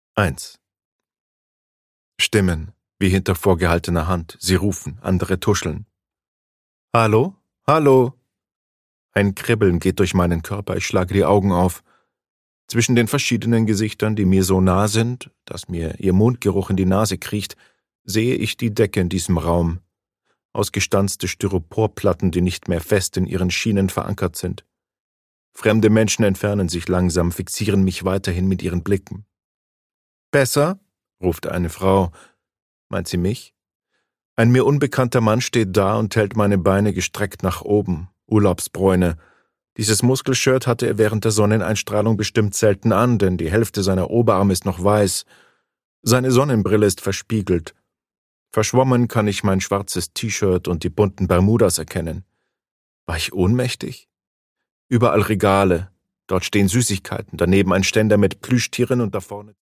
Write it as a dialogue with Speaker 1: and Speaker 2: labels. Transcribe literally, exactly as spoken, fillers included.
Speaker 1: eins. Stimmen, wie hinter vorgehaltener Hand. Sie rufen, andere tuscheln. Hallo? Hallo? Ein Kribbeln geht durch meinen Körper, ich schlage die Augen auf. Zwischen den verschiedenen Gesichtern, die mir so nah sind, dass mir ihr Mundgeruch in die Nase kriecht, sehe ich die Decke in diesem Raum. Ausgestanzte Styroporplatten, die nicht mehr fest in ihren Schienen verankert sind. Fremde Menschen entfernen sich langsam, fixieren mich weiterhin mit ihren Blicken. »Besser?« ruft eine Frau. Meint sie mich? Ein mir unbekannter Mann steht da und hält meine Beine gestreckt nach oben. Urlaubsbräune. Dieses Muskelshirt hatte er während der Sonneneinstrahlung bestimmt selten an, denn die Hälfte seiner Oberarme ist noch weiß. Seine Sonnenbrille ist verspiegelt. Verschwommen kann ich mein schwarzes T-Shirt und die bunten Bermudas erkennen. War ich ohnmächtig? Überall Regale. Dort stehen Süßigkeiten, daneben ein Ständer mit Plüschtieren und da vorne